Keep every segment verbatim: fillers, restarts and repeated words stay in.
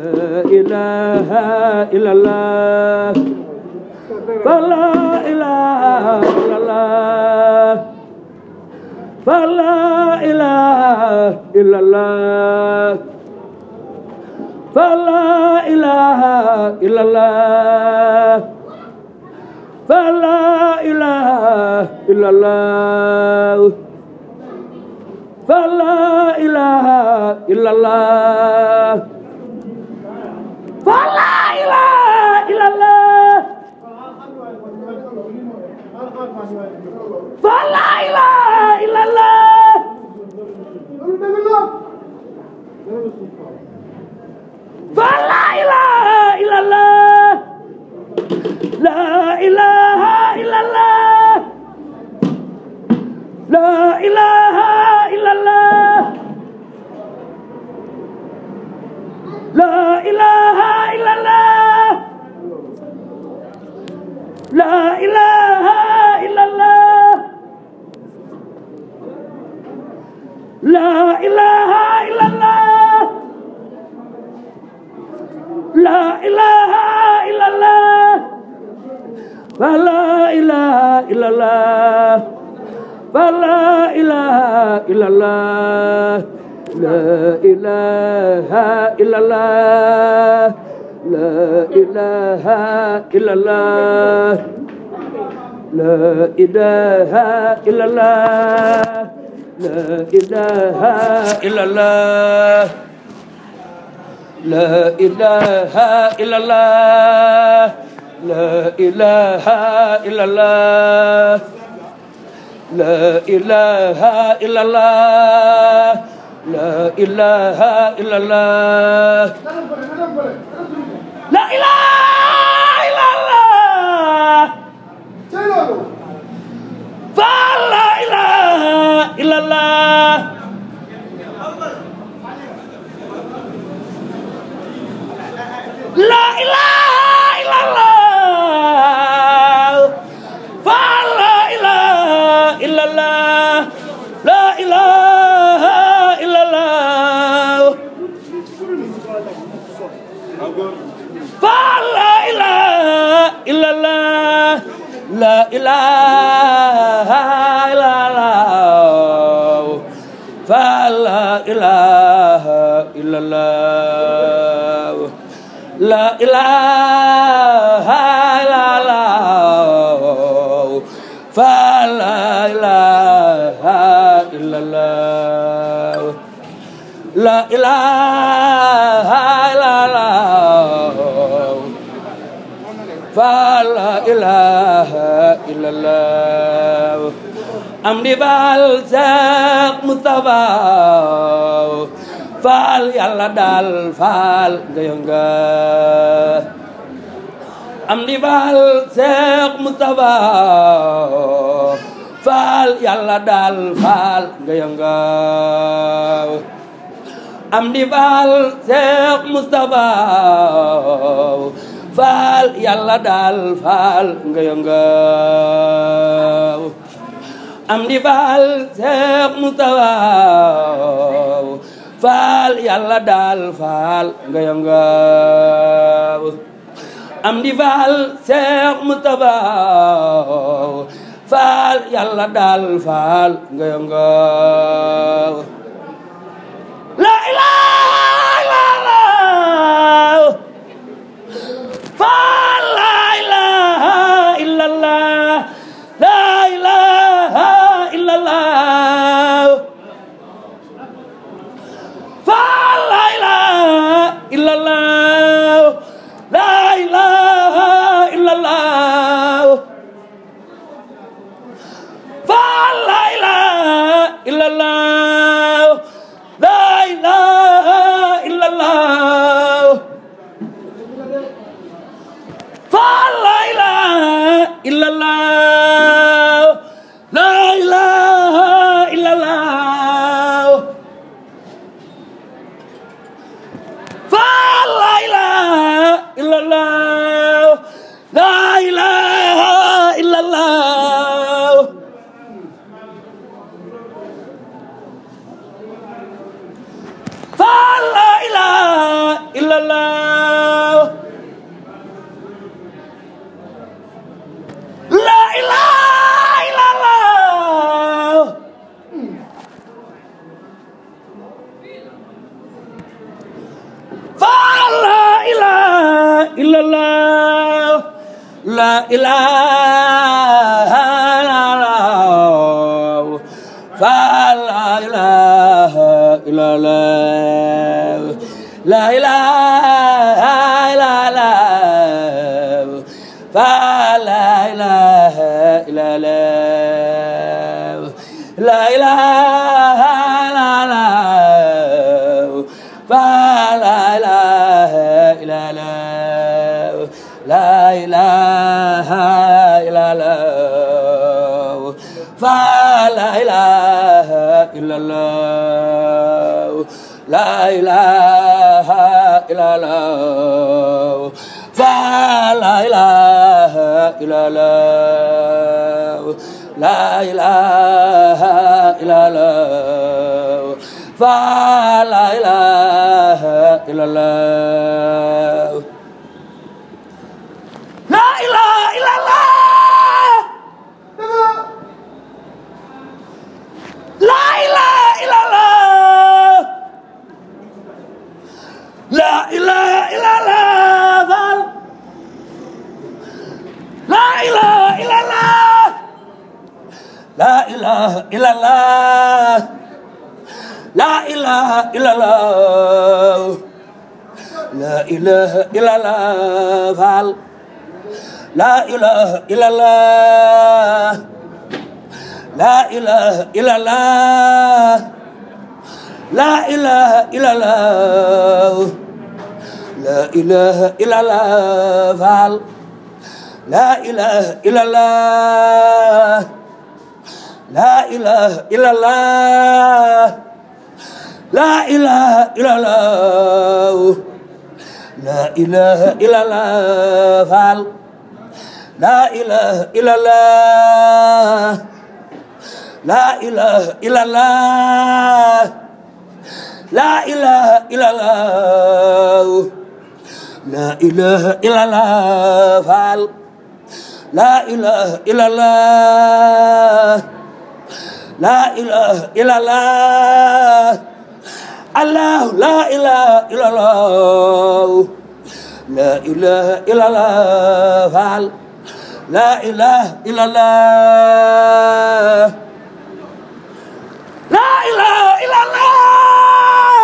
لا إله إلا الله فلا إله إلا الله فلا إله إلا الله فلا إله إلا الله فلا إله إلا الله فلا إله إلا الله فلا إله إلا الله فلا إله إلا الله فلا إله إلا الله لا إله إلا الله لا إله إلا الله لا إله إلا الله لا إله إلا الله لا إله إلا الله لا إله إلا الله فلا إله إلا الله فلا إله إلا الله لا إله إلا الله لا إله إلا الله لا إله إلا الله لا إله إلا الله لا إله إلا الله لا إله إلا الله لا إله إلا الله لا إله إلا الله لا إله إلا الله فلا إله إلا الله لا إله إلا الله فلا إله إلا الله لا إله إلا الله فلا إله إلا الله لا إله إلا الله فلا إله إلا الله لا إله إلا الله فلا إله إلا الله لا إله إلا الله فلا إله إلا الله أمدي بالسق مصطفى faal yàlla daal faal nga yënga am di faal Seex Mustafa faal yàlla daal faal nga yënga am di faal Seex Mustafa faal yàlla daal faal nga yënga am di faal Seex Mustafa faal yàlla daal faal nga yëngal am di faal Seex Mustafa faal yàlla daal faal nga yëngal la ilaha illallah faal la ilaha illallah la ilaha illallah la ilaha illallah la ilaha illallah la ilaha illallah la ilaha illallah la ilaha illallah la ilaha illallah la ilaha illallah la ilaha illallah la ilaha illallah la ilaha illallah fa la ilaha illallah la ilaha illallah fa la ilaha illallah la ilaha illallah fa la ilaha illallah la ilaha illallah fa la ilaha illallah la ilaha illallah fa la ilaha illallah la ilaha illallah fa la ilaha illallah la ilaha illallah la ilaha illallah la ilaha illallah la ilaha illallah la ilaha illallah la ilaha illallah la ilaha illallah fal la ilaha illallah la ilaha illallah la ilaha illallah la ilaha illallah fal la ilaha illallah la ilaha illallah la ilaha illallah la ilaha illallah fal la ilaha illallah la ilaha illallah la ilaha illallah la ilaha illallah fal la ilaha illallah la ilaha illallah Allah la ilaha illallah la ilaha illallah fal la ilaha illallah la ilaha illallah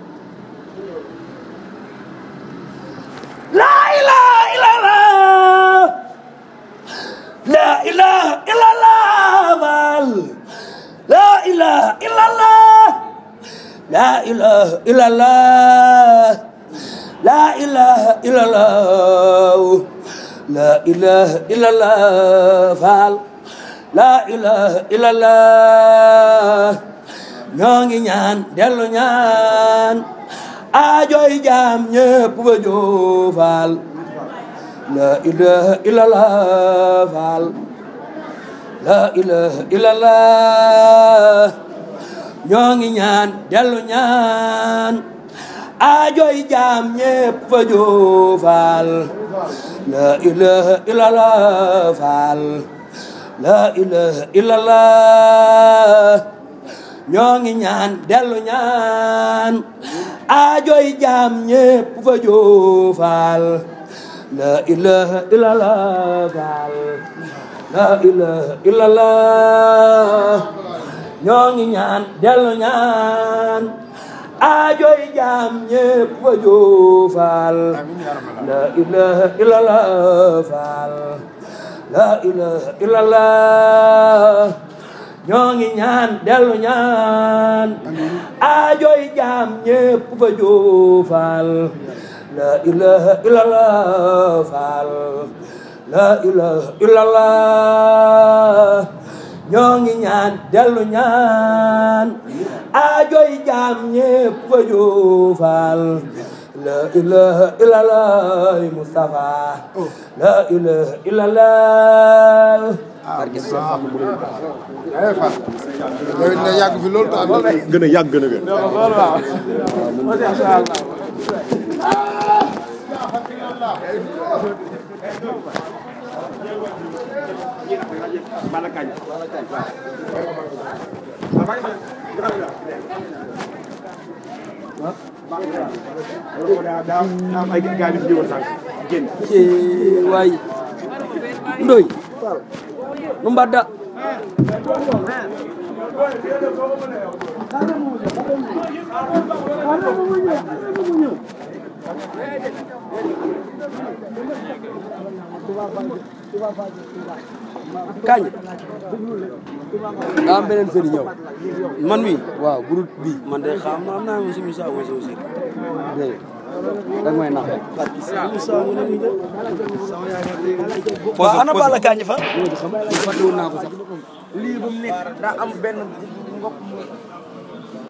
la ilaha illallah la ilaha illallah fal la ilaha illallah la ilaha illallah la ilaha illallah la ilaha illallah fal la ilaha illallah ñoo ngi ñaan dellu ñaan aajoy jaam ñépp fa joo fal la ilaha illallah fal la ilaha illallah ñoo ngi ñaan dellu ñaan aajoy jaam ñépp fa joo fal la ilaha illallah fal la ilaha illallah ñoo ngi ñaan dellu ñaan aajoy jaam ñépp fa joo fal la ilaha illallah fal la ilaha illallah ñoo ngi ñaan dellu ñaan aajoy jaam ñépp fa joo fal la ilaha illallah fal la ilaha illallah ñoo ngi ñaan dellu ñaan aajoy jaam ñépp fa joo fal la ilaha illallah fal la ilaha illallah ñoo ngi ñaan dellu ñaan aajoy jaam ñépp fa joo fal la ilaha illallah Mustafa la ilaha illallah barke na yàgg fi loolu ta gën a yàgg gën a gën waay Ndoy nu mbadda kañ daa am beneen sëriñ ñëw man mi waaw burut bi man de xam naa am naa mo simi sa mo aussi dé da ngay nax rek simi sa mo ni de sama yaaka ba ana bala kañ fa fa do na ko sax lii bu mu nekk daa am benn ngop